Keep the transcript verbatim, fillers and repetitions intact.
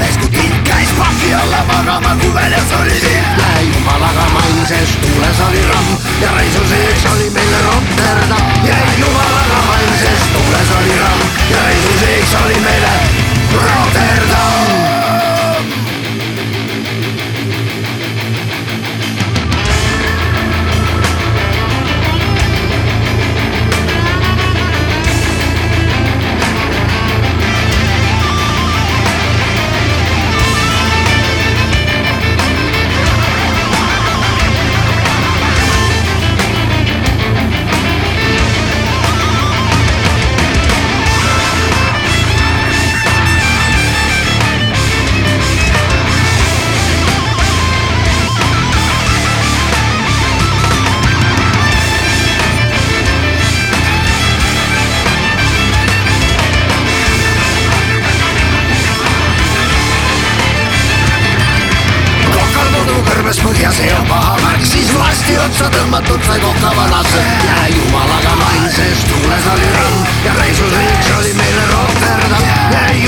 mees, kui kind käis paki alla magama, kui väljas oli tihe. Ja jumalaga mainses tuules oli ramm ja reisu sees oli meil Rotterdam. Ja jumalaga mainses tuules oli ramm ja reisu sees oli meile Rotterdam. Kõrbes põhjas ja paha märk, siis lasti otsa tõmmatud sai kokka vanasse. Ja jumalaga mainses tuules oli ramm ja reisus riiks oli meile Rotterdam. Ja